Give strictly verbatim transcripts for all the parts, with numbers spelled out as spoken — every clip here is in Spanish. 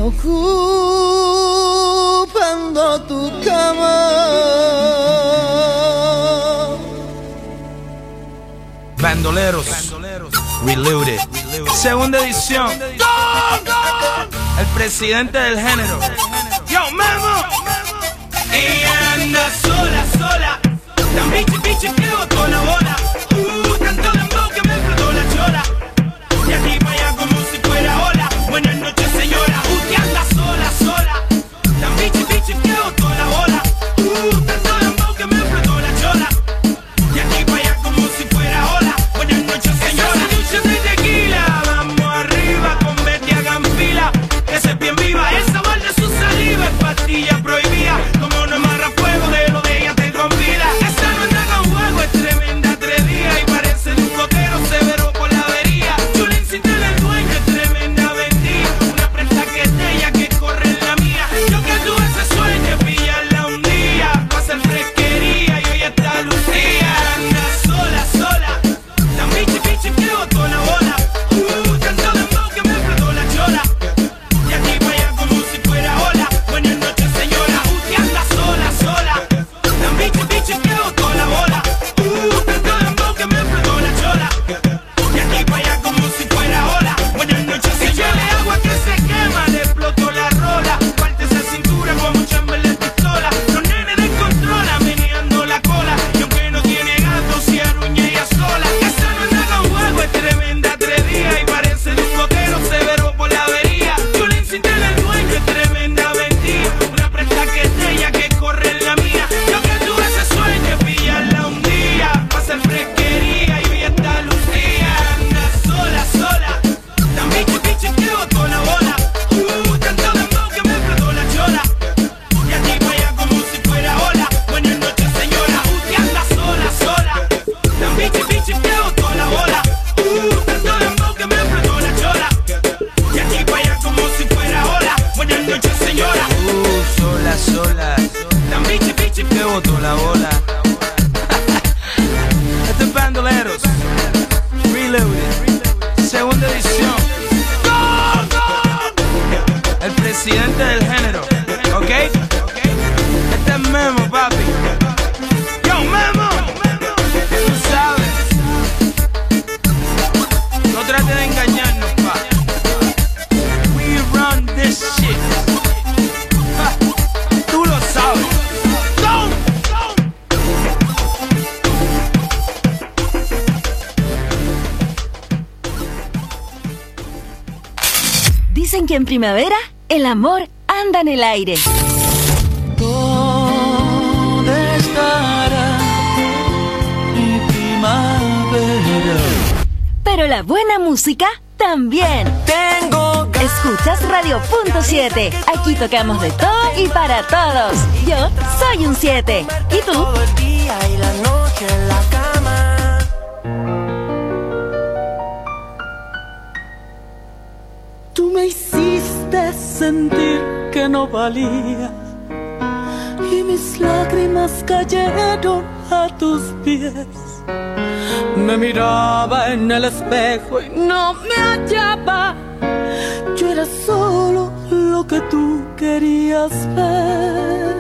ocupando tu cama. Bandoleros, Reloaded, segunda edición. El presidente del género, Yo Memo. Ella anda sola, sola, tan bichi, bichi que botó la bola. Uh, tanto dembow que me explotó la chola. Y aquí para allá como si fuera ola. Buenas noches, señora. Uh, que anda sola, sola, tan bichi, bichi que botó la bola. Uh, tanto dembow que me explotó la chola. Y aquí para allá como si fuera ola. Buenas noches, señora. Esa de tequila, vamos arriba con Betty hagan fila. Esa es bien viva, esa vale su saliva, es pastilla prohibida. Como no amarra fuego, de lo de ella te convida. Esta no anda con juego, es tremenda atrevida y parece de un coquero severo por la avería. Chulín sin tener dueño, es tremenda vendida. Una prenda que es de ella, que corre en la mía. Yo que tuve ese sueño, pillarla un día, pa' hacer fresquería y hoy está Lucía. Anda sola, sola, tan bichi, bichi que botó la bola. Uh, tanto dembow que me explotó la chola. Y aquí para allá como si fuera ola. Buenas noches, señora. Uh, que anda sola, sola, tan bichi, bichi que botó la bola. Uh, tanto dembow que me explotó la chola. Y aquí para allá como si fuera ola. Buenas noches, señora. Echale agua que se quema, le explotó la rola. Parte esa cintura como Chamberlain pistola. Los nenes descontrolan, meneando la cola. Y aunque no tiene gato, se aruña ella sola. Esa no anda con juego, es tremenda atrevida y parece de un coquero severo por la avería. Chulín sin tener dueño, es tremenda vendida. Una presta que es de ella, que corre en la mía. Yo que tuve ese sueño, pillarla un día, pa' hacer fresquería y hoy está Lucía. Anda sola, sola, tan bichi, bichi que botó la bola. Uh, tanto dembow que me explotó la chola. Y aquí para allá como si fuera ola. Buenas noches, señora. Uh, que anda sola, sola, tan bichi, bichi que botó la bola. Uh, tanto dembow que me explotó la chola. Y aquí para allá como si fuera ola. Buenas noches, señora. Uh, sola, sola, Tan bichi, bichi que botó la bola. Este es Bandoleros, Reloaded, segunda edición. El presidente del género, ¿ok? Este es Memo, papi. Yo, Memo. Tú sabes. No trates de engañarnos, pa. We run this shit. Ja, tú lo sabes. Go, go. Dicen que en primavera el amor anda en el aire. ¿Dónde estará mi primavera? Pero la buena música también. Tengo ganas. Escuchas Radio Punto siete. Aquí tocamos de todo y para todos. Yo soy un siete. ¿Y tú? Todo el día y la noche en la cama. Tú me hiciste sentir que no valía y mis lágrimas cayeron a tus pies. Me miraba en el espejo y no me hallaba. Yo era solo lo que tú querías ver.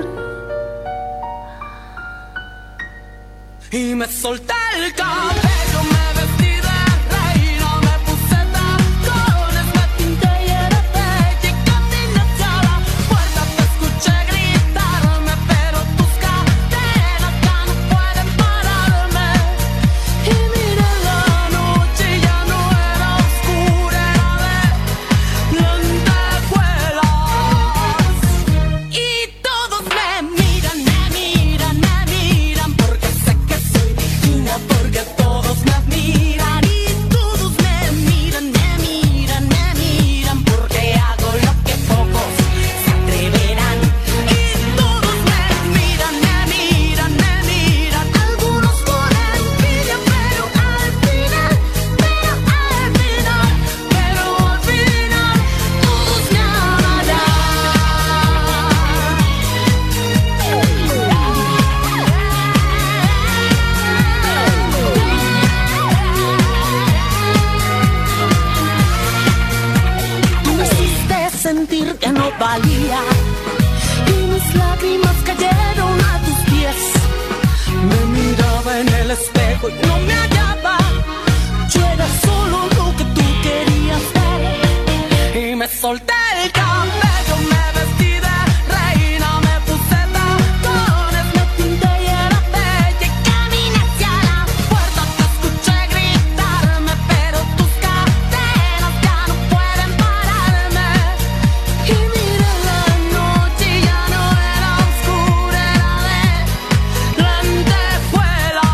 Y me solté el cabello, me vestí de reina, me puse tacones, me pinté y era bella y caminé hacia la puerta. Te escuché gritarme, pero tus cadenas ya no pueden pararme. Y miré la noche y ya no era oscura, era de lentejuelas. Y todos me miran, me miran, me miran, porque sé que soy divina, porque todos y no me hallaba. Yo era solo lo que tú querías ver. Y me solté el cabello, me vestí de reina, me puse tacones, me pinté y era bella y caminé hacia la puerta. Te escuché gritarme, pero tus cadenas ya no pueden pararme. Y miré la noche y ya no era oscura, era de lentejuelas.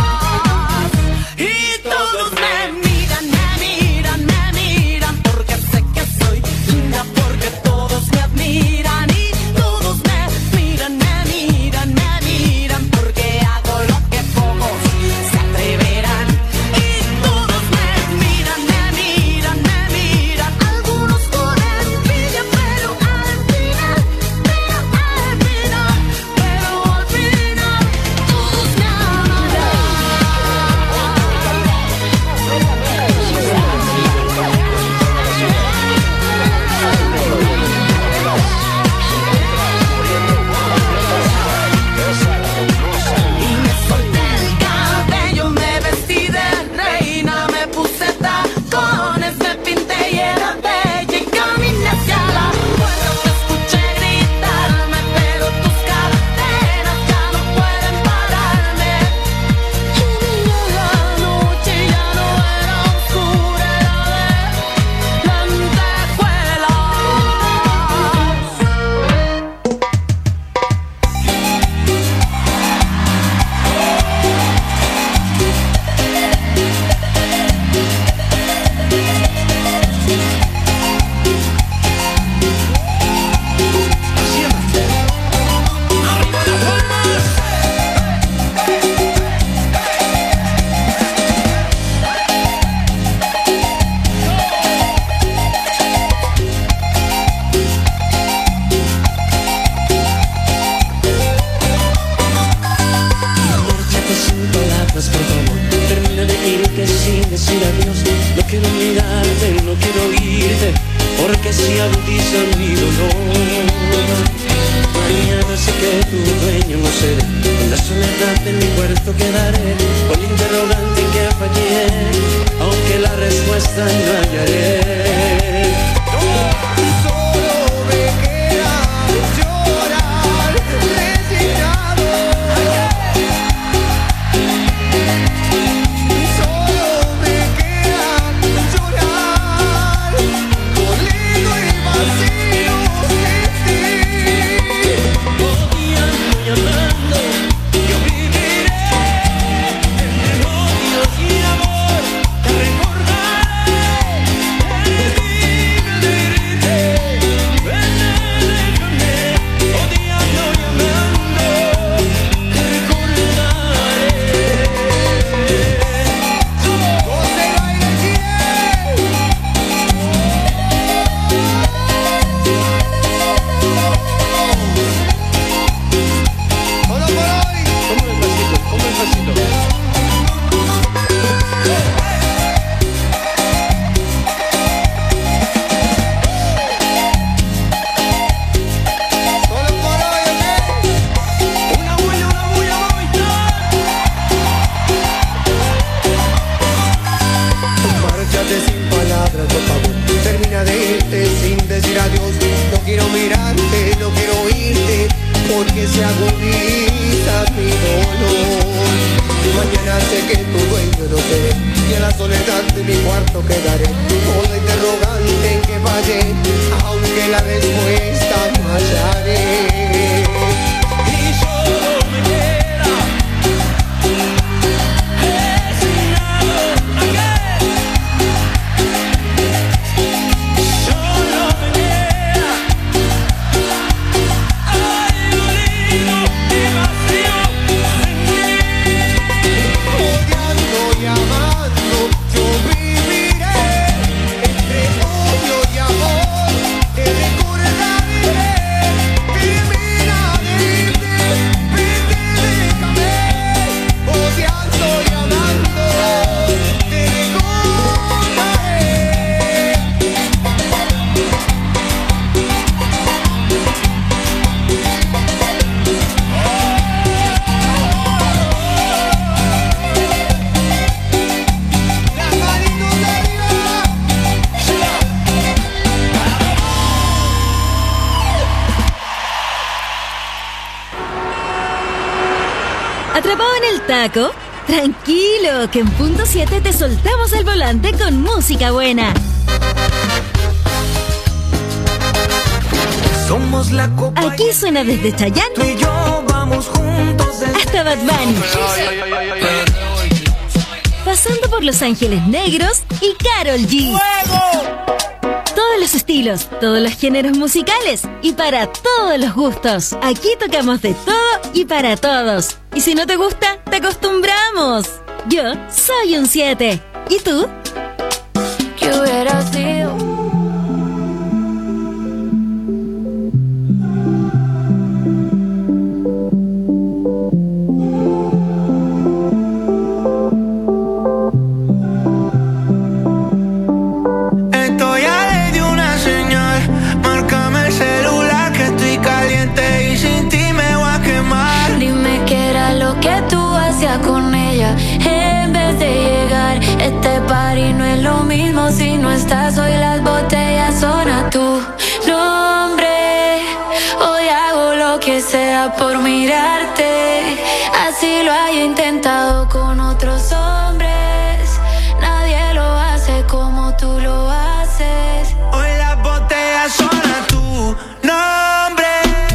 Y todos me miran, me miran, me miran, porque sé que soy linda, porque todos me admiran. Y todos me miran, me miran, me miran, porque hago lo que pocos se atreverán. Y todos me miran, me miran, me miran, algunos con envidia, pero al final, pero al final, pero al final, todos me amarán. Y me solté el cabello, me vestí de reina, me puse tacones, me pinté y era bella y caminé hacia la puerta. Te escuché gritarme, pero tus cadenas ya no pueden pararme. Y miré la noche y ya no era oscura, era de lentejuelas. Márchate sin palabras, por favor. Termina de irte sin decir adiós. No quiero mirarte, no quiero oírte, porque si agudizan mi dolor. Mañana sé que tu dueño no seré. En la soledad de mi puerto quedaré, con la interrogante en que fallé, aunque la respuesta no hallaré. Solo me queda llorar, resignado. Solo me queda llorar, dolido y vacío sin ti. Odiando y amando, yo viviré entre odios y amor. Te recordaré el día de irte, déjame. Odiando y amando, te recordaré. José Baile Chile. Solo por hoy. ¿Cómo el pasito? ¿Cómo el pasito? Solo por hoy, ¿ok? Una bulla, una bulla, Márchate sin palabras, por favor. Termina de irte sin decir adiós. No quiero mirarte, no quiero oírte, porque se agudiza mi dolor. Mañana sé que tu dueño no seré, y en la soledad de mi cuarto quedaré, con la interrogante en que fallé, aunque la respuesta no hallaré. y solo me queda resignado. Solo me queda ay, dolido y vacío sin ti. Odiando y amando, yo viviré entre odio y amor. Te recordaré, termina ¿Atrapado en el taco? Tranquilo, que en punto siete te soltamos el volante con música buena. Somos la copa. Aquí suena desde Chayanne Tú y yo vamos juntos desde hasta Bad Bunny, pasando por Los Ángeles Negros y Karol G. Todos los estilos, todos los géneros musicales y para todos los gustos. Aquí tocamos de todo y para todos. Y si no te gusta, te acostumbramos. Yo soy un siete. ¿Y tú? ¿Qué hubiera sido? Con ella, en vez de llegar, este party no es lo mismo si no estás. Hoy las botellas son a tu nombre. Hoy hago lo que sea por mirarte. Así lo haya intentado con otros hombres. Nadie lo hace como tú lo haces. Hoy las botellas son a tu nombre.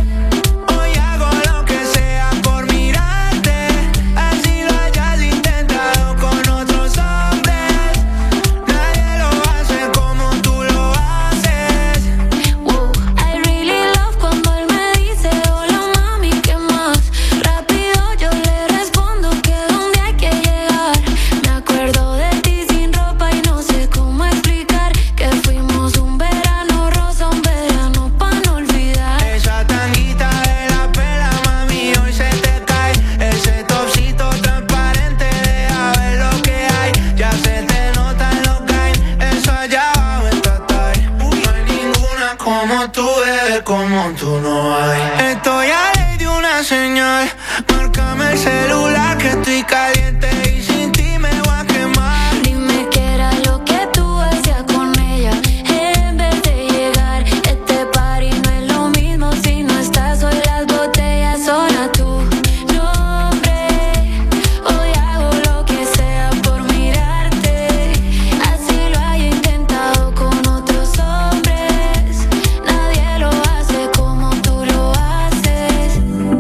Como tú no hay. Estoy a ley de una señal. Márcame el celular que estoy caliente y sin ti me voy a quemar. Dime qué era lo que tú hacías con ella. En vez de llegar, este party no es lo mismo si no estás. Hoy las botellas son a tu nombre. Hoy hago lo que sea por mirarte. Así lo haya intentado con otros hombres. Nadie lo hace como tú lo haces.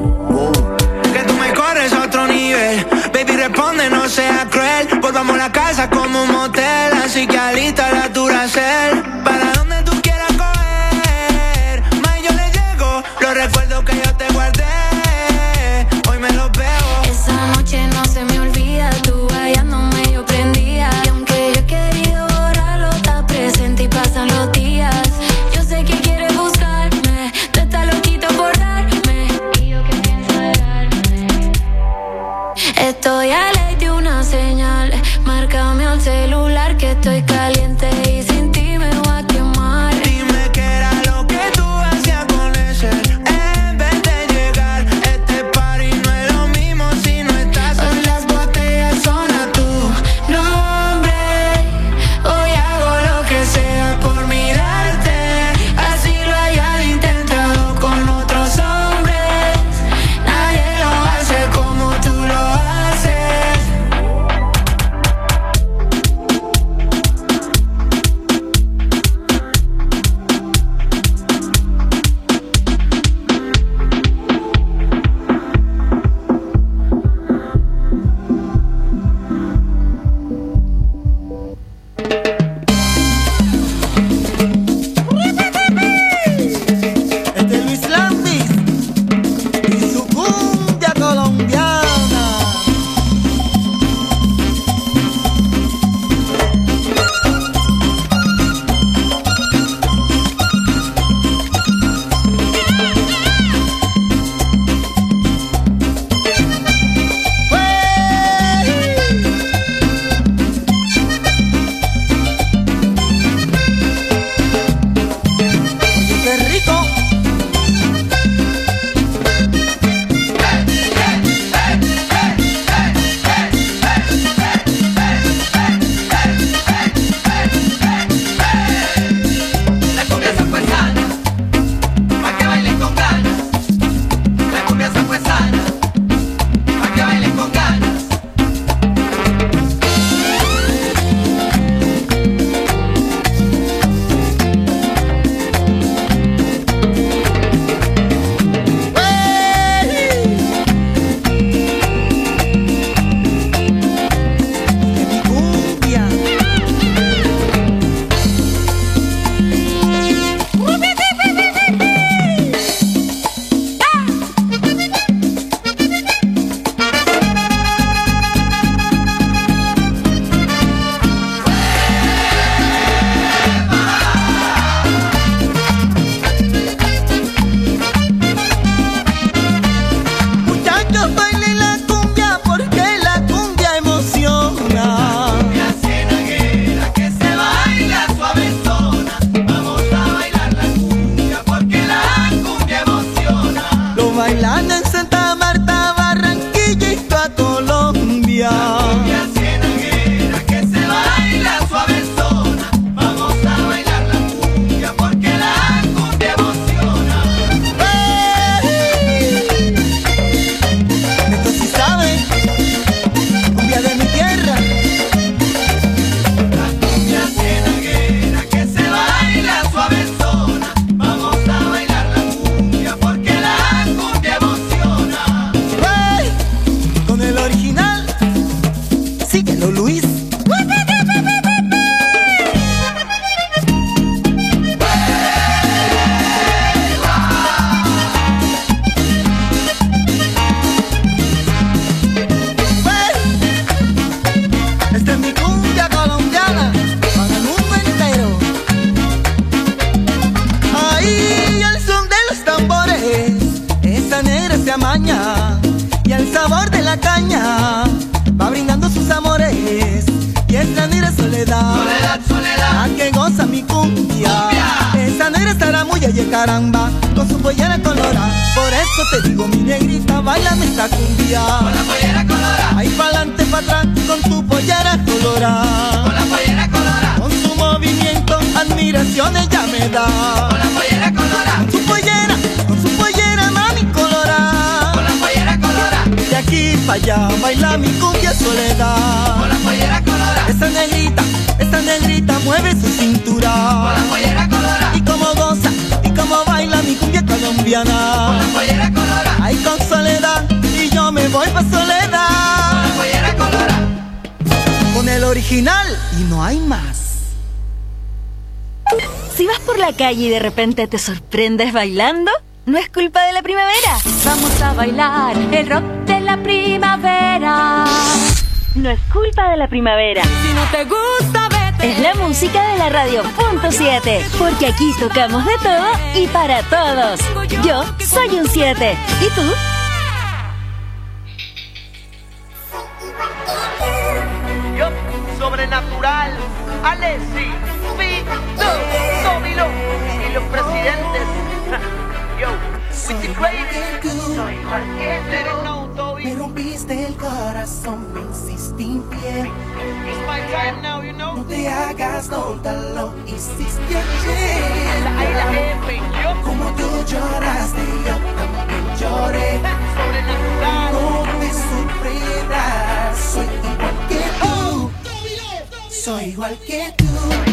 Que tú me corres a otro nivel. Baby, responde, no seas cruel. Volvamos a la casa como un motel. Así que alista la Duracell. Para donde tú quieras coger. Más yo le llego. Los recuerdos que yo te guardé. Hoy me los veo. Esa noche no se me olvida. Tú hallándome yo prendía. Y aunque yo he querido borrarlo, está presente y pasan los días. Yo sé que quieres buscarme. Tú estás loquito por darme. Y yo que pienso de darme. Estoy a ley de una señal. Márcame al celular que estoy caliente y sin ti me voy a quemar. Dime qué era lo que tú hacías con ese. En vez de llegar, este party no es lo mismo si no estás. Hoy las botellas son a tu nombre. Hoy hago lo que sea por mirarte. Así lo hayas intentado con otros hombres. Nadie lo hace como tú lo haces. cumbia. La cumbia ciénaguera que se baila suavezona. Vamos a bailar la cumbia porque la cumbia emociona. ¡Hey! Esto sí sabe, cumbia de mi tierra. La cumbia ciénaguera que se baila suavezona. Vamos a bailar la cumbia porque la cumbia emociona. ¡Hey! Con el original, síguelo Luis. Esta es mi cumbia colombiana para el mundo entero. Ahí el son de los tambores, esa negra se amaña y el sabor de la caña va brindando sus amores. Y es la negra soledad, Soledad, soledad. la que goza mi cumbia. Cumbia. Esa negra estará muy y caramba con su pollera colorada. Por eso te digo mi negrita, bailame esta cumbia. Con la pollera colorada. Ahí pa'lante pa' atrás con tu pollera colorada. Con la pollera colorada. Con su movimiento admiración ella me da. Con la pollera colorada. Con su pollera, con su pollera mami colorada. Con la pollera colorada. De aquí pa' allá baila mi cumbia soledad. Con la pollera colorada. Esa negrita, esa negrita mueve su cintura. Con la pollera colorada. Y como goza, y como baila mi cumbia colombiana. Con la pollera colorada. Ay con soledad, y yo me voy pa' Con soledad. la pollera colorada. Con el original, y no hay más. Si vas por la calle y de repente te sorprendes bailando, no es culpa de la primavera. Vamos a bailar el rock de la primavera. No es culpa de la primavera. Si no te gusta, vete. Es la música de la radio punto siete, porque aquí tocamos de todo y para todos. Yo soy un siete. ¿Y tú? Yo, sobrenatural, Alessi, Vito, Domino y los presidentes. Yo, with the crazy. Soy cualquier little no, Toby. Me rompiste el corazón, me hiciste infiel. It's my time now, you know. No te hagas tonta, lo hiciste ayer. Ahí la jefe, yo, Como tú lloraste, yo también lloré. sobrenatural. No te sorprendas, soy igual que tú. Soy igual que tú.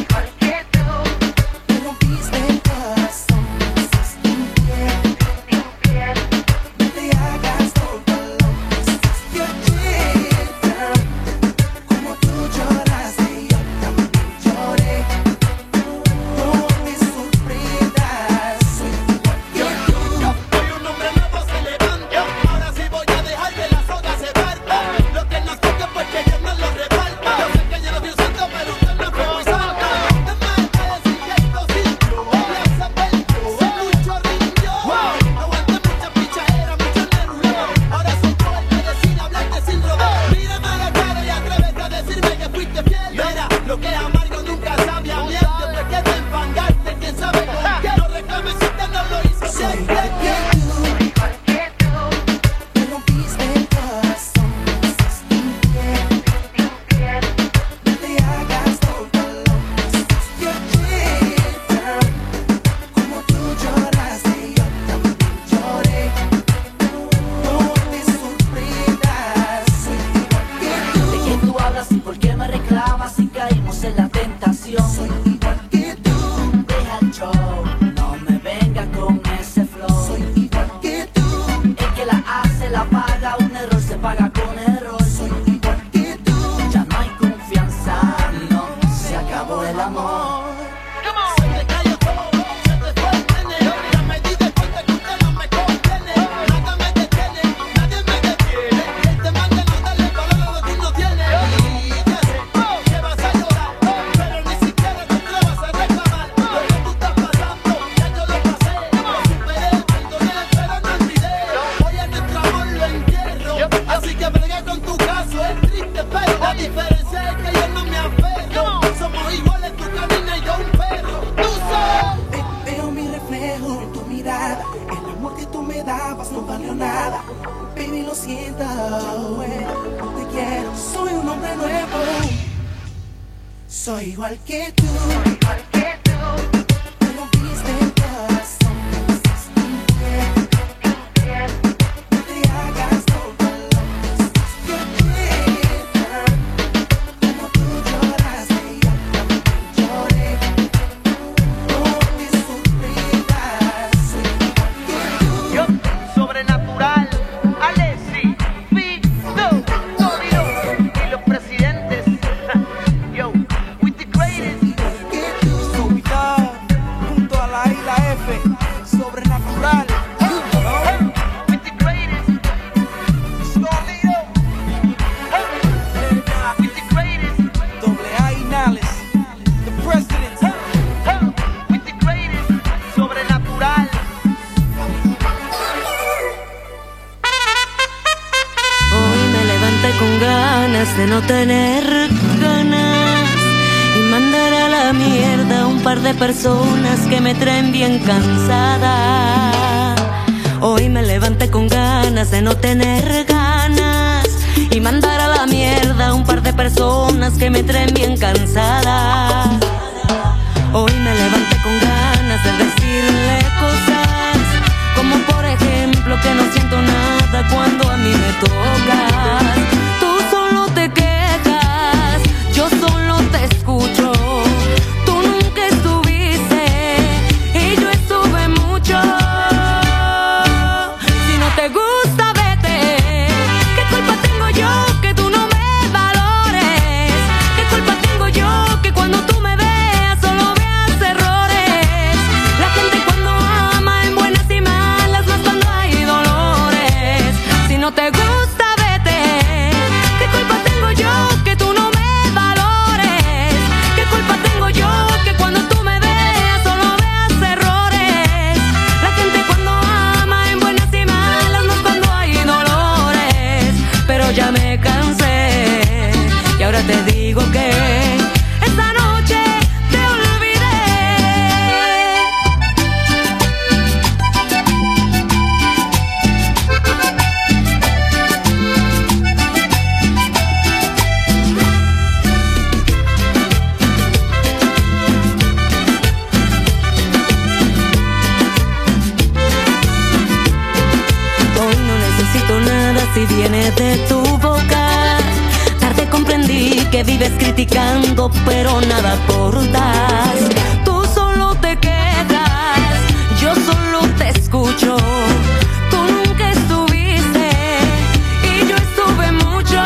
Me rompiste el corazón, me hiciste infiel. No te hagas tonta, lo hiciste ayer. Como tú lloraste, yo también lloré. No te sorprendas, soy igual que tú. Soy un hombre nuevo, se levanta. Ahora sí voy a dejar que la soga se parta. Lo que nos toca pues que yo no lo reparta. Yo sé que yo no soy un santo, pero usted no fue muy santo. Es más, es para decir que esto sí yo. Voy a saber yo. Sé mucho rindió. Aguanté mucha pichadera, mucho nervio. Ahora soy yo el que decide hablarte sin rodeo. Mírame a la cara y atrévete a decirme que fuiste fiel. Mira, lo que es amargo nunca sabe a miel. Después que te enfangaste, quién sabe con qué. No reclames si usted no lo hizo. Soy Bien, igual bien, que bien. tú. Me rompiste el corazón, me hiciste infiel. No te hagas tonta, lo hiciste ayer. Como tú lloraste, yo también lloré. No te sorprendas, soy igual que tú. ¿De quién tú hablas y por qué me reclamas si caímos en la tentación? Soy igual que tú. Deja el show, no me venga con ese flow. Soy igual que tú. El que la hace la paga, un error se paga con error. Soy igual que tú. Ya no hay confianza, no, se acabó el amor. Se te cayó todo, se te fue el nene. Ya me di de cuenta que usted no me conviene. Nada me detiene, nadie me detiene. Este man de no darle valor a lo que no tiene. Y ya sé que vas a llorar. Soy igual que tú, igual que tú. Me rompiste el corazón, no te hagas tonta, yo quiero. Como tú lloraste, yo también lloré. No te sufrirás, soy igual que tú. Yo, sobrenatural, Alessi, Vito, Torio y los presidentes. Yo, with the greatest. Subida, junto a la I y la F, sobrenatural. With the greatest. Torio, with the greatest. Doble A y Nales, the presidents. With the greatest, sobrenatural. Hoy me levanté con ganas de no tener ganas y mandar a la mierda un par de personas que me traen bien cansada. Hoy me levanté con ganas de no tener ganas y mandar a la mierda un par de personas que me traen bien cansada. Hoy me levanté con ganas de decirle cosas como por ejemplo que no siento nada cuando a mí me tocas. Tú solo te quejas, yo solo te escucho. Tú nunca estuviste y yo estuve mucho. Si no te gusta, vete. ¿Qué culpa tengo yo que tú no me valores? ¿Qué culpa tengo yo que cuando tú me veas solo veas errores? La gente cuando ama en buenas y malas, más cuando hay dolores. Si no te gusta, vete. ¿Qué culpa tengo yo que tú no me valores? ¿Qué culpa tengo yo que cuando tú me veas solo veas errores? La gente cuando ama en buenas y malas, más cuando hay dolores. Pero ya me cansé y ahora te digo que esta noche te olvidé. Hoy no necesito nada si viene de tu boca. Tarde comprendí que vives criticando, pero nada aportas. Tú solo te quedas, yo solo te escucho. Tú nunca estuviste y yo estuve mucho.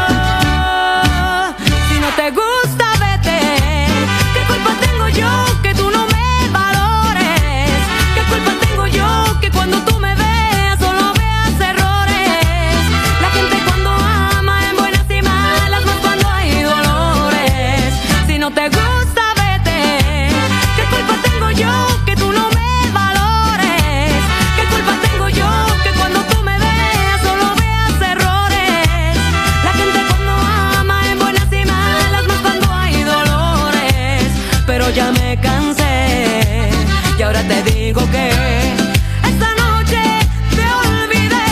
Si no te gusta, vete. ¿Qué culpa tengo yo que tú no me valores? ¿Qué culpa tengo yo que cuando tú me veas solo veas errores? La gente cuando ama en buenas y malas, más cuando hay dolores. Si no te gusta, vete. ¿Qué culpa tengo yo que tú no me valores? ¿Qué culpa tengo yo que cuando tú me veas solo veas errores? La gente cuando ama en buenas y malas, más cuando hay dolores. Pero ya me cansé y ahora te digo que esta noche te olvidé.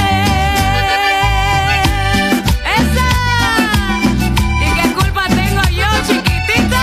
Esa. ¿Y qué culpa tengo yo, chiquitita?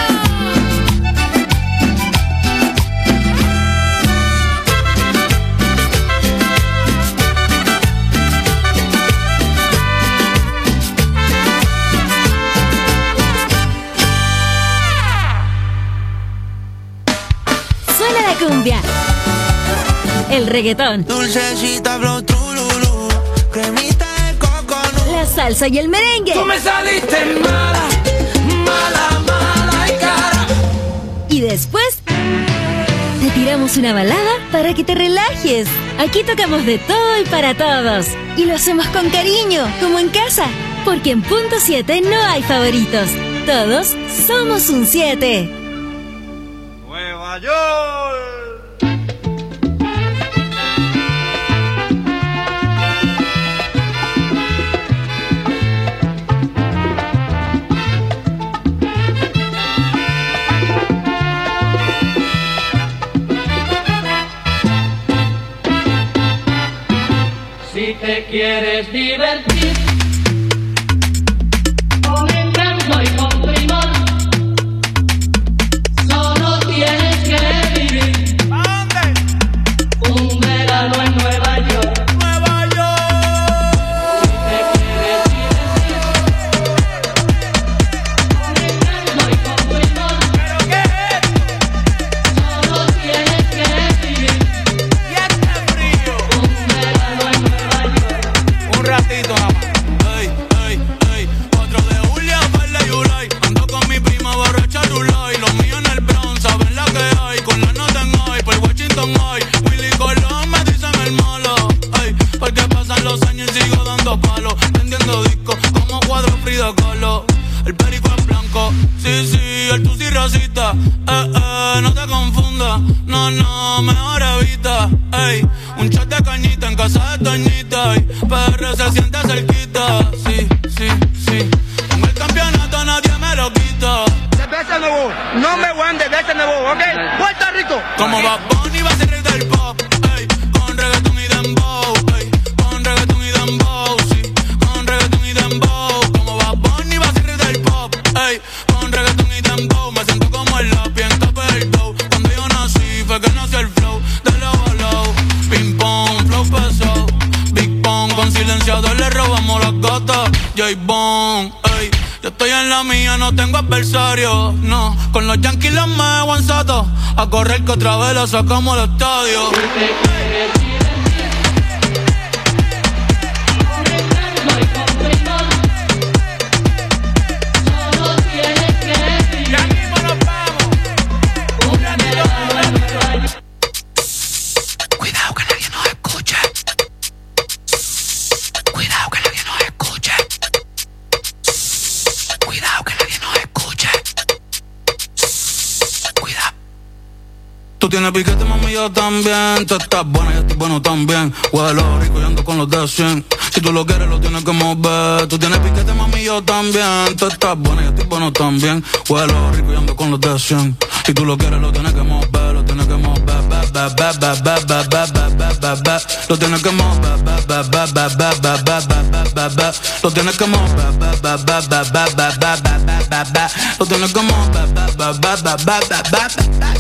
Suena la cumbia, el reggaetón, Dulcecita, flow, trululú, cremita de coconut. la salsa y el merengue. Tú me saliste mala, mala, mala y cara. Y después te tiramos una balada para que te relajes. Aquí tocamos de todo y para todos. Y lo hacemos con cariño, como en casa. Porque en Punto siete no hay favoritos. Todos somos un siete. Nueva York. Si te quieres divertir con encanto y con primor, el perico es blanco. Sí, sí, el tusi rosita. Eh, eh, no te confundas. No, no, mejor evita. Ey, un shot de cañita en casa de Toñita. Y P R se siente cerquita. Sí, sí, sí. Con el campeonato nadie me lo quita. Cerveza nuevo, number one de cerveza nuevo, ¿ok? Puerto Rico. Como Bad Bunny va a ser rey del pop. Ey, con reggaetón y dembow. Ey, con reggaetón y dembow. Sí, con reggaetón y dembow. Como Bad Bunny va a ser rey del pop. Ey, con reggaetón y dembow. Me siento como el lápiz en capa del dough. Cuando yo nací fue que nació el flow de low a low. Ping pong, flow pesado. Big Pong, con silenciador le robamos las gatas. J-Bone, ey. Yo estoy en la mía, no tengo adversario, no. Con los Yankees los me aguanzato. A correr que otra vez la sacamos al estadio. Cuidado que nadie nos escuche. Cuidado que nadie nos escuche. Cuidado que nadie nos escuche. Cuidado. Tú tienes piquete, mami, yo también. Tú estás buena, yo estoy bueno también. Huelo rico y ando con los de cien. Si tú lo quieres, lo tienes que mover. Tú tienes piquete, mami, yo también. Tú estás buena, yo estoy bueno también. Huelo rico y ando con los de cien. Si tú lo quieres, lo tienes que mover. Lo tienes que mover. Ba, ba, ba, ba, ba, ba, ba, ba, ba, ba. Lo tienes que mover. Ba, ba, ba, ba, ba, ba, ba, ba, ba, ba. Lo tienes que mover. Ba, ba, ba, ba, ba, ba, ba, ba, ba, ba, ba. Lo tienes que mover. Ba, ba, ba, ba, ba, ba, ba, ba.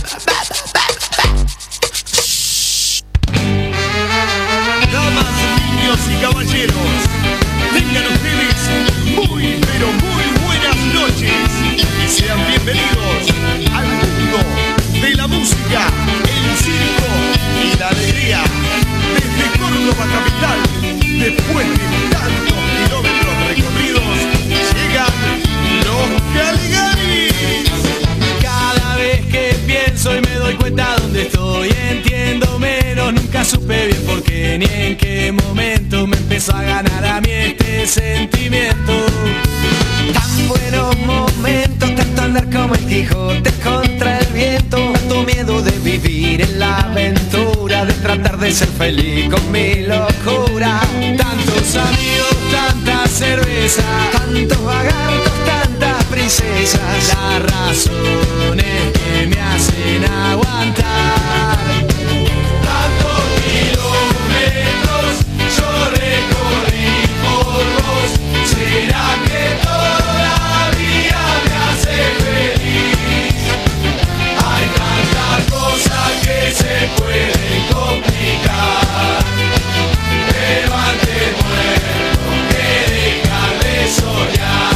Damas, niños y caballeros, tengan ustedes muy, pero muy buenas noches y sean bienvenidos al mundo de la música, el circo y la alegría. Desde Córdoba capital, después de tantos kilómetros recorridos, llegan los Caligaris. Cada vez que pienso y me doy cuenta dónde estoy, entiendo menos, nunca supe bien por qué ni en qué momento me empezó a ganar a mí este sentimiento. Tan buenos momentos, tanto andar como el Quijote contra el viento, tanto miedo de vivir en la aventura, de tratar de ser feliz con mi locura. Tantos amigos, tanta cerveza, tantos vagartos, tantas princesas, las razones que me hacen aguantar. Tantos kilómetros yo recorrí por vos. ¿Será que todavía me hace feliz? Hay tantas cosas que se pueden complicar, pero antes muerto que dejar de soñar.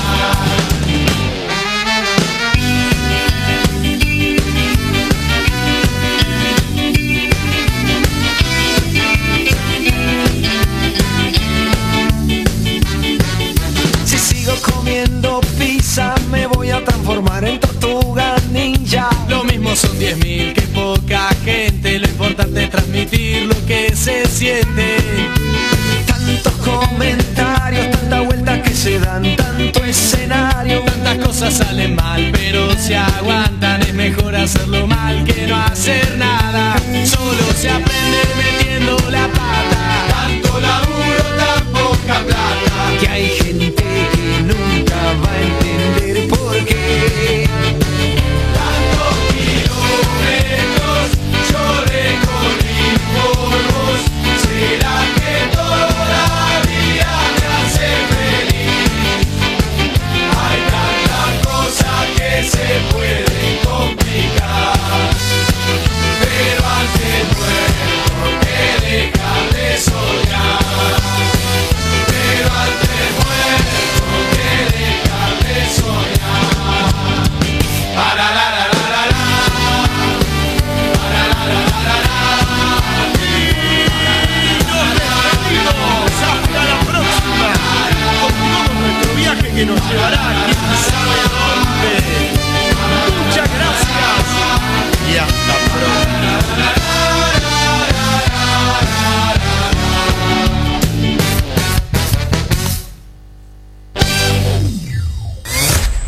Comiendo pizza me voy a transformar en tortuga ninja. Lo mismo son diez mil que poca gente, lo importante es transmitir lo que se siente. Tantos comentarios, tanta vuelta que se dan, tanto escenario, tantas cosas salen mal, pero se aguantan. Es mejor hacerlo mal que no hacer nada. Solo se aprende metiendo la pata. Tanto laburo, tan poca plata, que hay gente que nunca va a entender por qué. Tantos kilómetros yo recorrí por vos. ¿Será que todavía me hace feliz? Hay tantas cosas que se pueden complicar, pero antes muerto que dejar de soñar. Pero antes muerto que dejar de soñar. Para la la la la la. Para la la la la la. Y nos despedimos hasta la próxima. Continuamos nuestro viaje que nos llevará quién sabe dónde. Muchas gracias y hasta pronto.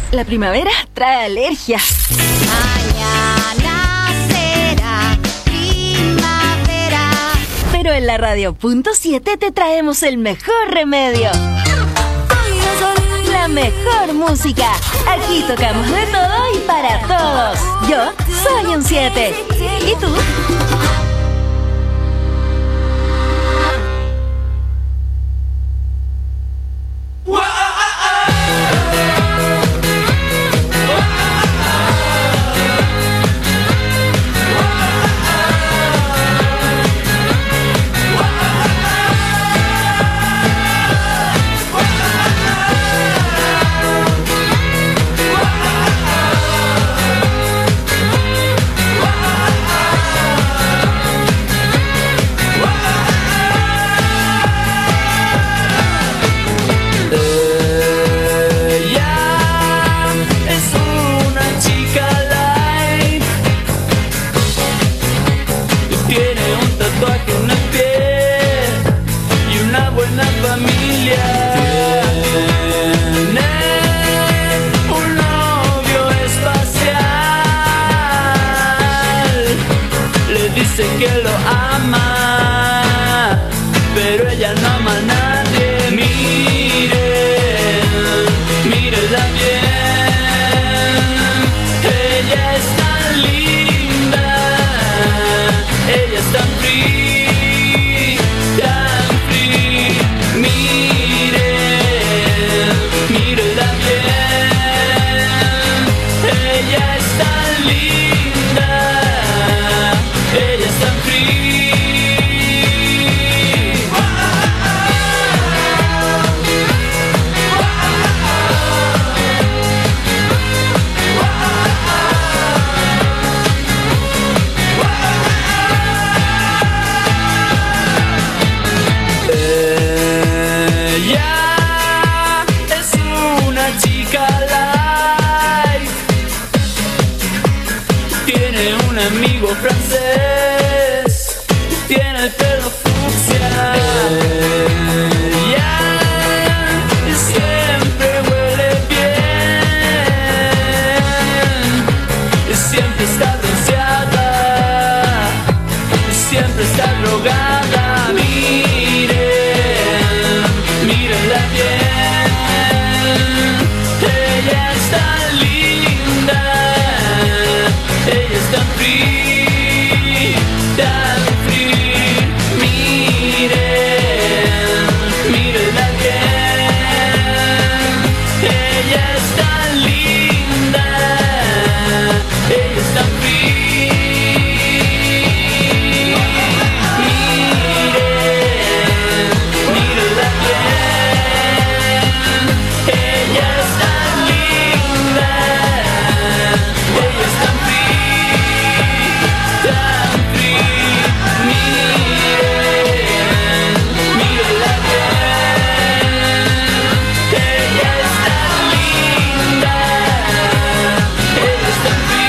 La primavera trae alergia. Mañana será primavera. Pero en la radio punto siete te traemos el mejor remedio. La mejor música. Aquí tocamos de todo y para todos. Yo soy un siete. ¿Y tú? Que lo ama, pero ella no ama a nadie. Mire, mírela bien. Ella es tan linda, ella es tan free, tan free. Mire, mírela bien. Ella es tan linda, ella es tan free. Ella es una chica light. Tiene un amigo francés, tiene el pelo fucsia. Ella siempre huele bien, siempre está bronceada, siempre está drogada. Mire, mírela bien. Ella es tan linda, ella es tan free, tan free. Mire, mírela bien. Ella es tan linda, ella es tan free. Mire, mírela bien. Ella es tan linda, ella es tan free, tan free. Mire, mírela bien. Ella es tan linda, ella es tan free.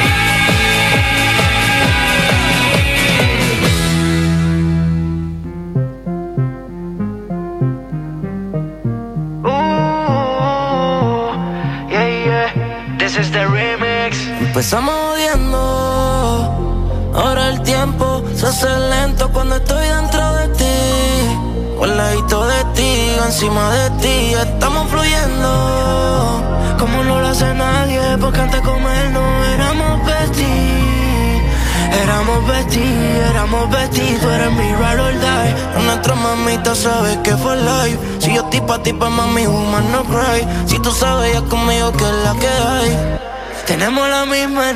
Ooh, yeah, yeah. This is the remix. Empezamos odiando, ahora el tiempo se hace lento cuando estoy dentro de ti. Al ladito de ti, encima de ti, estamos fluyendo como no lo hace nadie, porque antes de comer no éramos besties. Éramos besties, éramos besties, tú eres mi ride or die. Nuestra mamita sabe que fue live. Si yo tipa tipa mami, woman no cry. Si tú sabes ya conmigo que es la que hay. Tenemos la misma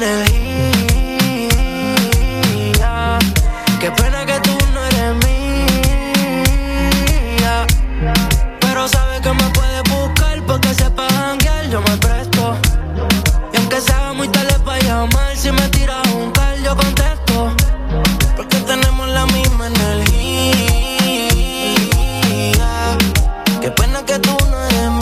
energía. Qué pena que tú no eres mía, pero sabes que me puedes buscar porque sepa janguear, yo me presto. Y aunque sea muy tarde para llamar, si me tiras un call yo contesto, porque tenemos la misma energía. Qué pena que tú no eres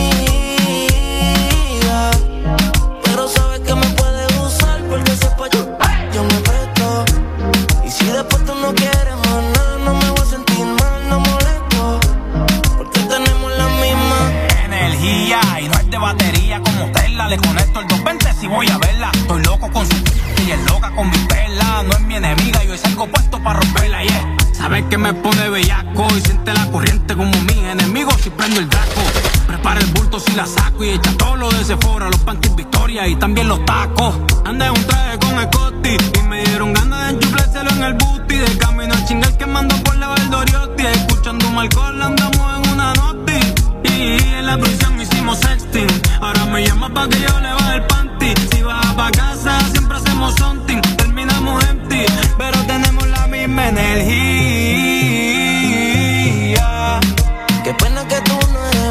mía, pero sabes que me puedes usar porque sepa yo, yo me presto. Y si después tú no quieres más nada, no me voy a sentir mal, no molesto, porque tenemos la misma energía y no es de batería como usted perla. Le conecto el doscientos veinte si voy a verla. Estoy loco con su y es loca con mi perla. No es mi enemiga, yo salgo puesto para romperla, yeah. Sabes que me pone bellaco y siente la corriente como mis enemigos si prendo el draco. Prepara el bulto si la saco y echa todo lo de Sephora, los panties Victoria y también los tacos. Anda en un traje con escote y me dieron ganas de enchuflárselo en el booty. De camino a chingar quemando por la Valdoriotti. Escuchando un alcohol andamos en una noti. Y en la prisión hicimos sexting. Ahora me llama pa' que yo le baje el panty. Si vas pa' casa siempre hacemos something. Terminamos empty, pero tenemos la misma energía. Qué pena que tú no eres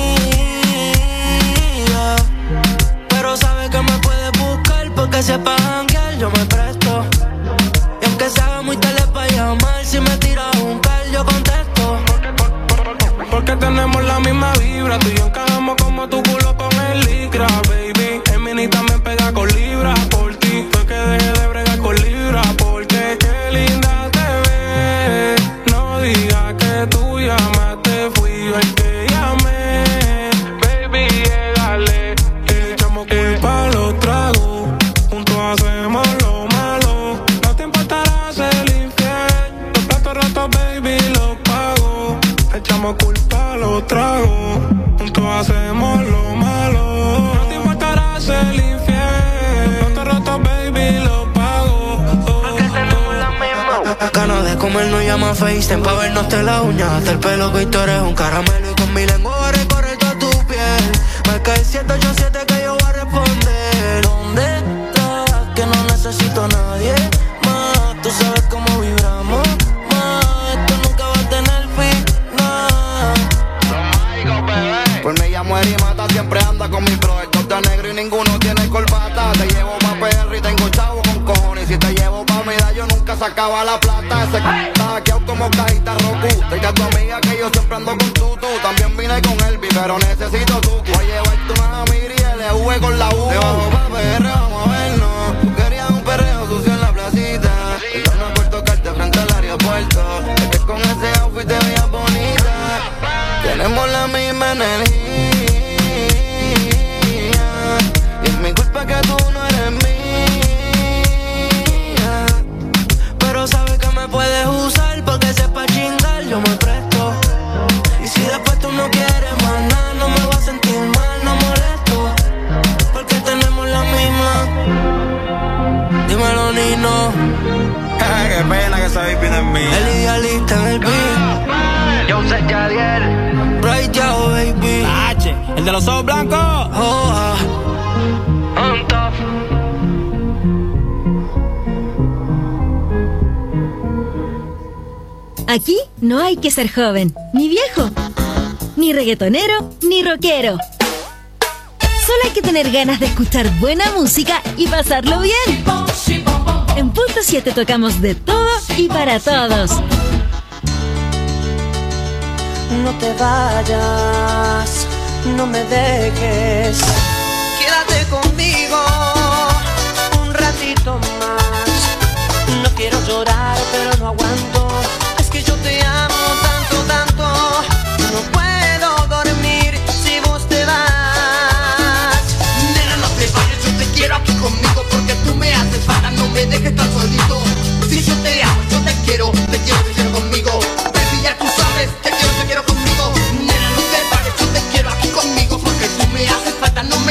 mía, pero sabes que me puedes buscar porque sepa janguear, yo me presto. Y aunque se haga muy tarde pa' llamar, si me tiras un cal, yo contesto. Porque tenemos la misma vibra, tú y yo encajamos como tu culo con el licra, baby. En mini también pega con libras por ti. Fue que dejé de bregar con libras, porque qué linda te ves. No digas que tú llamaste, fui yo el que llamé. Baby, llegale, le echamos culpa a los tragos. Juntos hacemos lo malo. No te importará ser infiel. Los platos rotos, baby, los pago. Le echamos culpa a los tragos. Juntos hacemos lo malo. No te importará ser infiel. Los platos rotos, baby, los pago. Porque tenemos la misma. Ganas de comer no llama FaceTime pa' vernos de la uña. Hasta el pelo que tú eres un caramelo. Y con mi lengua voy a recorrer toda tu piel. Marca el siete ocho siete que yo voy a responder. ¿Dónde estás? Que no necesito a nadie más. Tú sabes cómo vibramos más. Esto nunca va a tener final. Pues me llamo Eri Mata, siempre anda con mi brother. Dos de negro y ninguno tiene corbata. Te llevo pa' P R y tengo chavo con cojones. Si te llevo pa' mi yo nunca sacaba la plata. Ese c*** está hackeado como cajita Roku. Dile a tu amiga que yo siempre ando con tutu. También vine con Elvi, pero necesito tu. Voy a llevarte una miri y L V con la U. Te bajo pa' P R, vamos a vernos. Tú querías un perreo sucio en la placita. Entrando a Puerto Carte frente al aeropuerto. Es que con ese outfit te veías bonita. Tenemos la misma energía. Y es mi culpa que tú no eres mía, pero sabes que me puedes usar porque sepa chingar, yo me presto. Y si después tú no quieres más nada, no me voy a sentir mal, no molesto. Porque tenemos la misma. Dímelo, Nino. Qué pena que sabéis bien en mí. El idealista en el beat. Yo sé Yadiel. Bright Yao, baby. La H, el de los ojos blancos. Oh, ah. On top. Aquí no hay que ser joven, ni viejo, ni reggaetonero, ni rockero. Solo hay que tener ganas de escuchar buena música y pasarlo bien. En Punto siete tocamos de todo y para todos. No te vayas, no me dejes. Quédate conmigo un ratito más. No quiero llorar, pero no aguanto. Es que yo te amo tanto, tanto. No puedo dormir si vos te vas. Nena, no te vayas, yo te quiero aquí conmigo. Porque tú me haces falta, no me dejes tan solito. Si yo te amo, yo te quiero, te quiero, te quiero conmigo. Baby, ya tú sabes, te quiero, te quiero conmigo. Nena, no te vayas, yo te quiero aquí conmigo. Porque tú me haces falta, no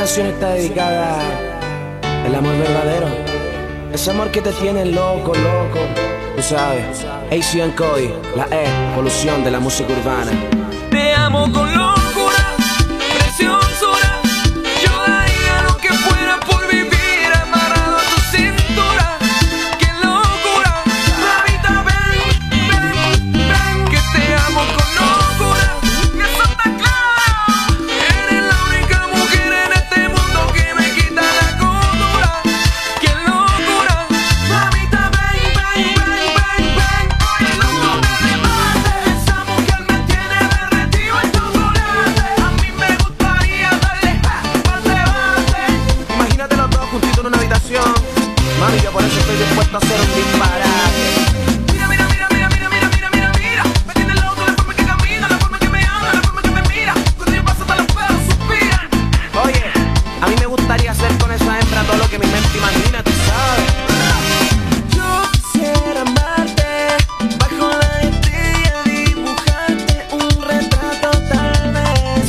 canción está dedicada al amor verdadero. Ese amor que te tiene loco, loco. Tú sabes, A C and Cody, la E, evolución de la música urbana. Te amo con locura, preciosura. Yo daría lo que fuera por vivir amarrado a tu cintura. ¡Qué locura! Mamita, ven, ven, ven, que te amo con locura. Y eso está claro. Eres la única mujer en este mundo que me quita la cordura. ¡Qué locura! Mamita, ven, ven, ven, ven, ven. Oye, no te rebates. Esa mujer me tiene derretido el chocolate. A mí me gustaría darle pa'l debate. Imagínate los dos juntitos en una habitación. Mami, yo por eso estoy dispuesto a hacer un disparate. Mira, mira, mira, mira, mira, mira, mira, mira, mira. Me tiene loco la forma que camina, la forma que me habla, la forma que me mira. Cuando yo paso hasta los pedos suspiran. Oye, a mí me gustaría hacer con esa hembra todo lo que mi mente imagina, tú sabes. Yo quisiera amarte bajo la estrella, dibujarte un retrato tal vez.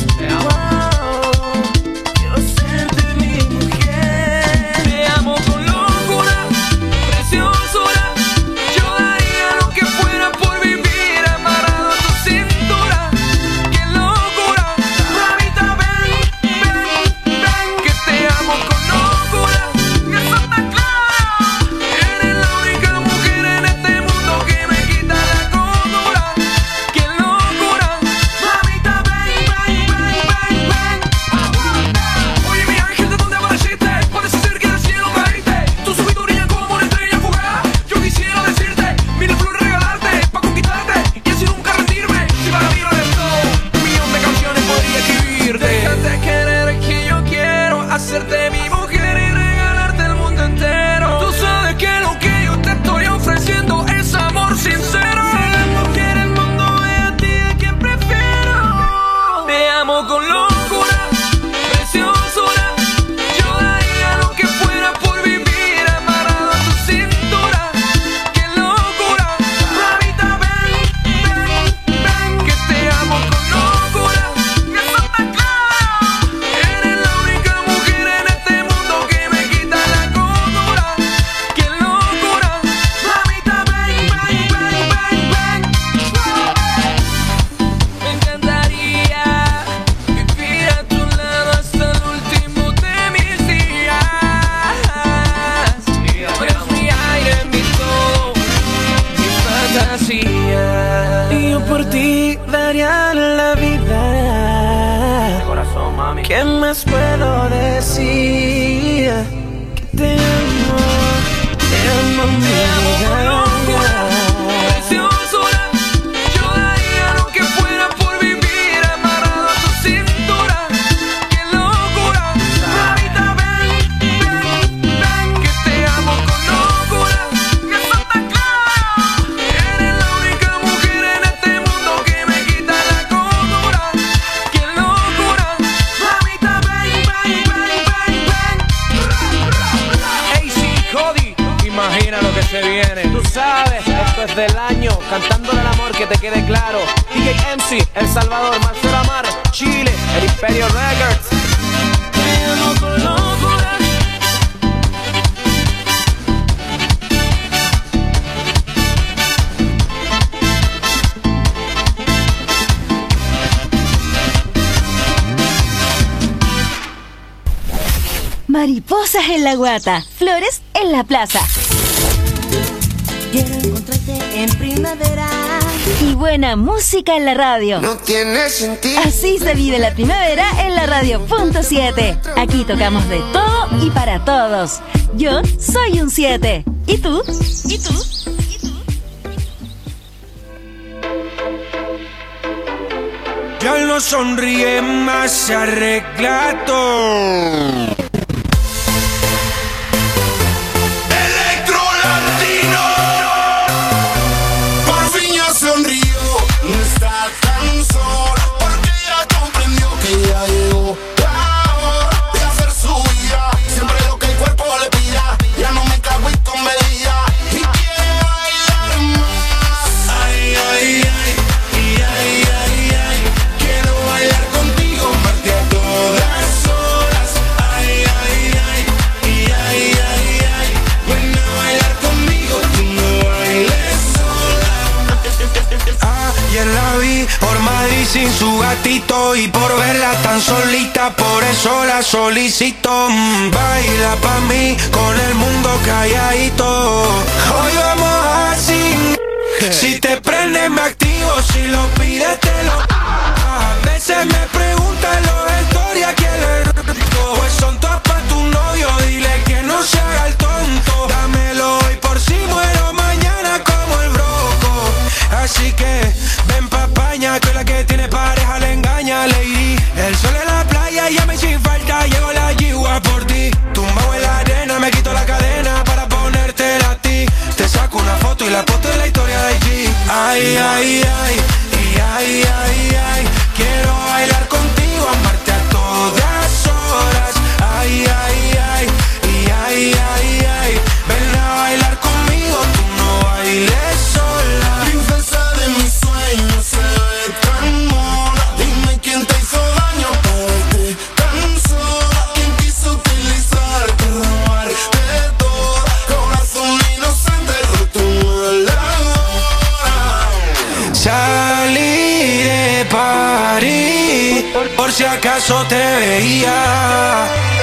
Wow, quiero serte mi mujer. Te amo con locura, preciosura. Yo daría lo que fuera por vivir amarrado a tu cintura. ¡Qué locura! Mamita, ven, ven, ven, que te amo con locura. Y eso está claro. Eres la única mujer en este mundo que me quita la cordura. ¡Qué locura! Mamita, ven, ven, ven, ven, ven. Oye, mi ángel, ¿de dónde apareciste? Parece ser que del cielo caíste. Tus ojitos brillan como una estrella fugaz. Yo quisiera decirte mil flores regalarte pa' conquistarte y así nunca rendirme. Si para mí lo eres todo, un millón de canciones podría escribirte. Déjate querer que yo quiero hacerte mi mujer y regalarte el mundo entero. Tú sabes que lo que yo te estoy ofreciendo es amor sincero. Si la mujer el mundo ve a ti, ¿a quién prefiero? Te amo con locura, preciosura. Yo daría lo que fuera por vivir amarrado a tu cintura. ¡Qué locura! Mamita, ven, ven, ven, que te amo con locura. Y eso está claro. Eres la única mujer en este mundo que me quita la cordura. ¡Qué locura! Mamita, ven, ven, ven, ven, ven. Me encantaría vivir a tu lado hasta el último de mis días. Eres mi aire, mi todo, mi fantasía. Y yo por ti daría la vida. Corazón, mami. ¿Qué más puedo decir? Que te amo, te amo, mi vida. Preciosura. Yo daría lo que fuera por vivir amarrado a tu cintura. ¡Qué locura! Mamita, ven, ven, ven, que te amo con locura. Y eso está claro. Eres la única mujer en este mundo que me quita la cordura. ¡Qué locura! Mamita, ven, ven, ven, ven, ven. A C Cody, imagina lo que se viene. Tú sabes, esto es del año, cantándole al amor que te quede claro. D J M C, El Salvador, Marcelo Amar, Chile, El Imperio Records. Te amo con locura. Mariposas en la guata, flores en la plaza. Quiero encontrarte en primavera. Y buena música en la radio. No tiene sentido. Así se vive la primavera en la radio punto siete. Aquí tocamos de todo y para todos. Yo soy un siete. ¿Y tú? ¿Y tú? Ya no sonríe más, se arregla todo. Electro Latino. Por fin ya sonrió, no está tan solo, porque ya comprendió que ya llegó la hora de hacer su vida. Siempre lo que el cuerpo le pida, ya no me cago y con medida. Y quiere bailar más. Ay, ay, ay, ay, ay, ay, ay. Quiero bailar contigo, verte a todas horas. Ay, Ayer la vi por Madrid sin su gatito y por verla tan solita, por eso la solicito. Mm, baila pa' mí con el mundo calladito. Hoy vamos a sin. Si te prende me activo, si lo pides te lo. A veces me preguntan los historias quién es rico. Pues son todas pa' tu novio, dile que no se haga el tonto. Dámelo hoy por si muero mañana como el broco. Así que ven pa' España, que la que tiene pareja le engaña, lady. El sol en la playa, llame sin falta, llego la yigua por ti. Tumbado en la arena, me quito la cadena para ponértela a ti. Te saco una foto y la foto es la historia de G. Ay, ay, ay, y ay, ay, ay. Quiero bailar contigo, amarte a todas horas. Ay, ay, ay, y ay, ay, ay. Ven a bailar conmigo, tú no bailes sola. Princesa de mis sueños, se ve tan mona. Dime quién te hizo daño para verte tan sola. Quién quiso utilizarte, robarte todo. Corazón inocente, roto mala hora. Salí de París, por si acaso te veía.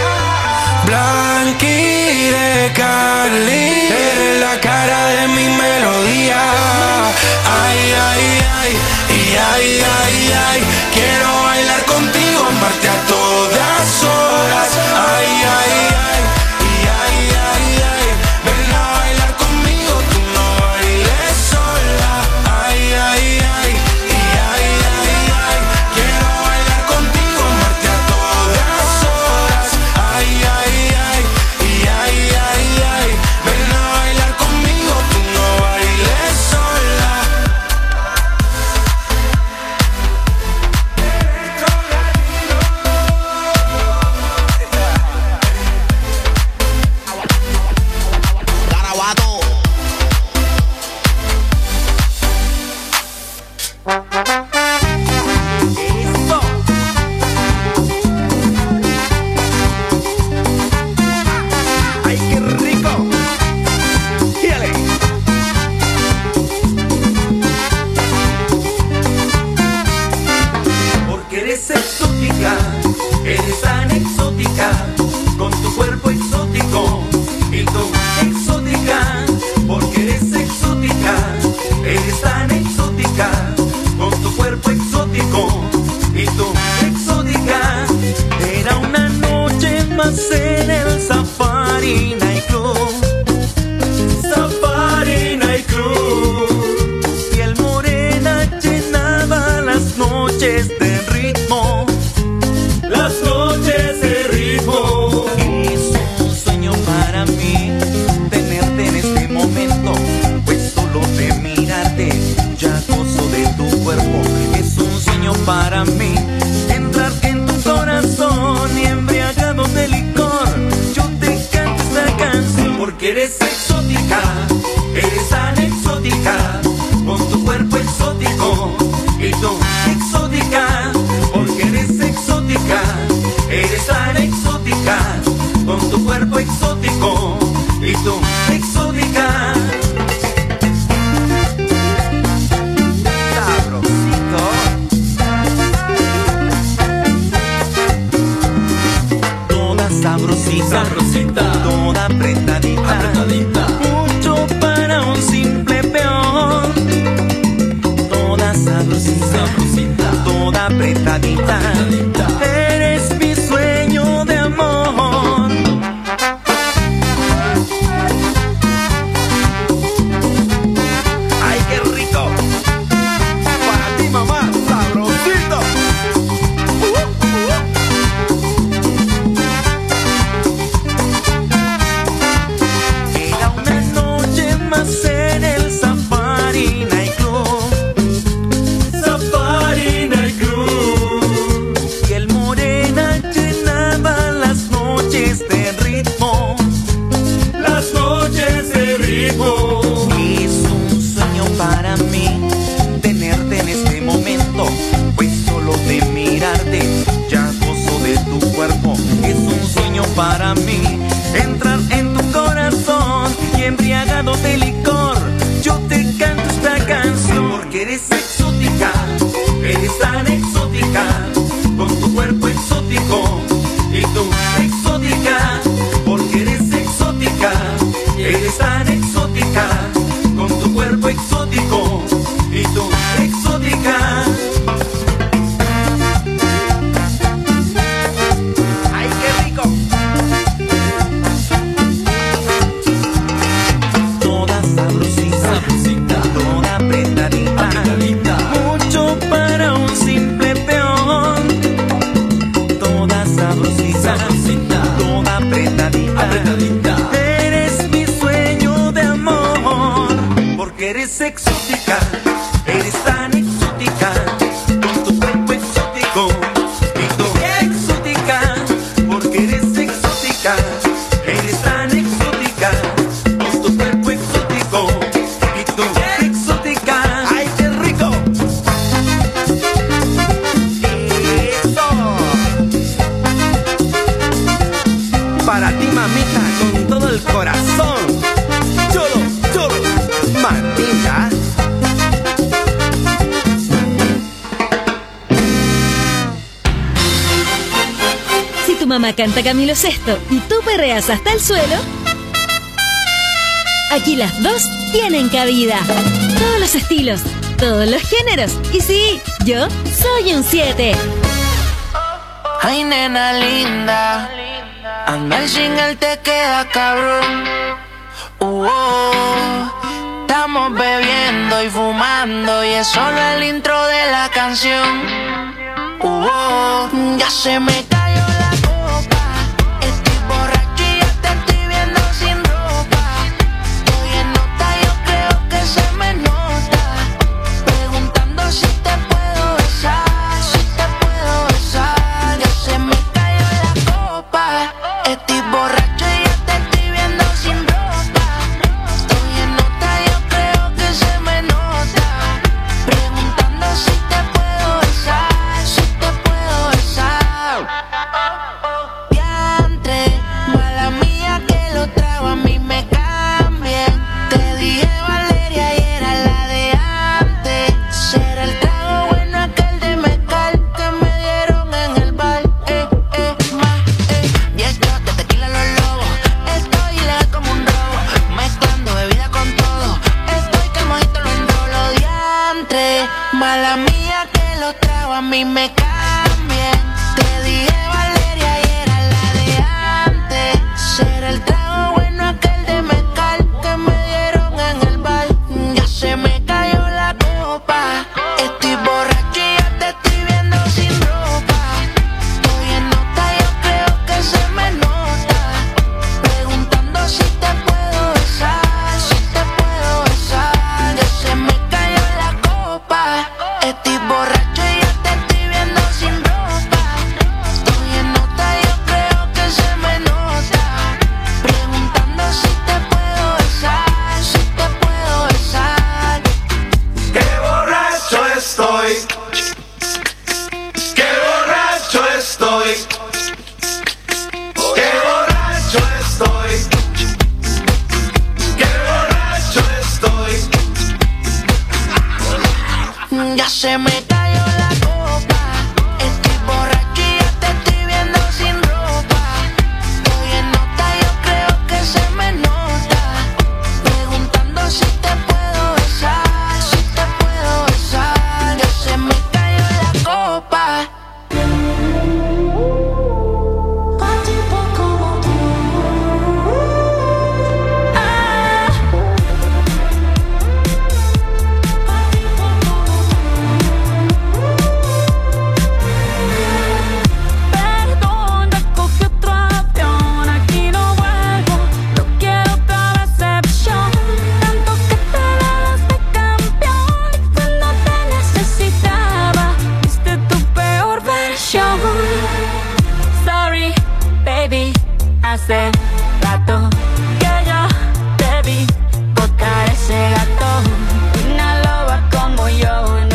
Blanqui de Cali, eres la cara de mi melodía. Ay, ay, ay, y ay, ay, ay. Quiero bailar contigo, amarte a todas horas. Ay, ay, ay, y ay, ay, ay. Ven a bailar conmigo, tú no bailes sola. Ay, ay, ay, y ay, ay, ay. Quiero bailar contigo, amarte a todas horas. Ay, ay, ay, y ay, ay, ay. Ven a bailar conmigo, tú no bailes sola. Garabato. Eso. Ay, qué rico. Dale. Porque eres exótica, eres tan exótica, con tu cuerpo exótico y tú exótica. Porque eres exótica, eres tan exótica, con tu cuerpo exótico y tú exótica. Era una noche más en el Safari Night Club. Safari Night Club. Tu piel morena llenaba las noches de ritmo. Las noches de ritmo. Es un sueño para mí tenerte en este momento, pues solo de mirarte ya gozo de tu cuerpo. Es un sueño para mí entrar en tu corazón y embriagado de licor yo te canto esta canción. Porque eres exótica, eres tan exótica, con tu cuerpo exótico y tú exótica. Porque eres exótica, eres tan exótica, con tu cuerpo exótico y tú exótica. Toda sabrosita, Sabrosita. toda apretadita, Apretadita. mucho para un simple peón. Toda sabrosita, Sabrosita. toda apretadita, Apretadita. eres mi sueño de amor. Ay, qué rico. Para ti, mamá, sabrosito. Era una noche más en el Safari Night Club. Safari Night Club. Piel morena llenaba las noches de ritmo. Las noches de ritmo. Es un sueño para mí tenerte en este momento, pues solo de mirarte ya gozo de tu cuerpo. Es un sueño para mí entrar en tu corazón y embriagado de licor yo te canto esta canción. Porque eres exótica, Eres tan exótica, con tu cuerpo exótico. Y tú exótica, porque eres exótica. Eres tan exótica, con tu cuerpo exótico. Y tú exótica. ¡Ay, qué rico! Toda sabrosita, toda apretadita, mucho para un simple peón. Toda sabrosita, toda apretadita, eres mi sueño de amor. Porque eres exótica, eres tan exótica, con tu cuerpo exótico. Y tú exótica, porque eres exótica, eres tan exótica, con tu cuerpo exótico. Y tú exótica. ¡Ay, qué rico! ¡Eso! Para ti, mamita, con todo el corazón. Cholo, cholo, mamita. Si tu mamá canta Camilo Sesto y tú perreas hasta el suelo, aquí las dos tienen cabida. Todos los estilos, todos los géneros. Y sí, yo soy un siete. Ay, nena linda, andar sin él te queda cabrón. Uh, oh, estamos bebiendo y fumando y es solo el intro de la canción. Uh, oh, ya se me cayó la copa, estoy borracho y ya te estoy viendo sin ropa. Estoy en nota, yo creo que se me nota, preguntando si te puedo besar, si te puedo besar. Ya se me cayó la copa, estoy borracho y ya te estoy viendo sin ropa. Estoy en nota, yo creo que se me nota, preguntando si te puedo besar, si te puedo besar. Diantre, mala mía que lo trago, a mí me cambien. Te dije Valeria y era la de antes. Será el trago bueno aquel de mezcal que me dieron en el bar. Eh, eh, más, eh. Diez shots de tequila los lobos. Estoy ilegal como un robo, mezclando bebida con todo. Estoy que el mojito lo enrolo. Diantre, mala mía que lo trago, a mí me cambien. Te dije Valeria y era la de antes. Será el trago bueno aquel de mezcal que me dieron en el bar. Ya se me cayó la copa, estoy borracho y ya te estoy viendo sin ropa. Estoy en nota, yo creo que se me nota, preguntando si te puedo besar, si te puedo besar. Ya se me cayó la copa, estoy borracho y ya te estoy viendo sin ropa. Estoy en nota, yo creo que se me nota, preguntando si te puedo besar, si te puedo besar. Qué borracho estoy, qué borracho estoy, qué borracho estoy, qué borracho estoy. Ya se me cayó la copa, estoy borracho y ya te estoy viendo sin ropa. Estoy en nota, yo creo que se me nota, preguntando si te puedo besar, si te puedo besar. Ya se me cayó la copa. Perdón, ya cogí otro avión, aquí no vuelvo, no quiero otra decepción. Tanto que te das de campeón y cuando te necesitaba, viste tu peor versión. Sorry, baby, I said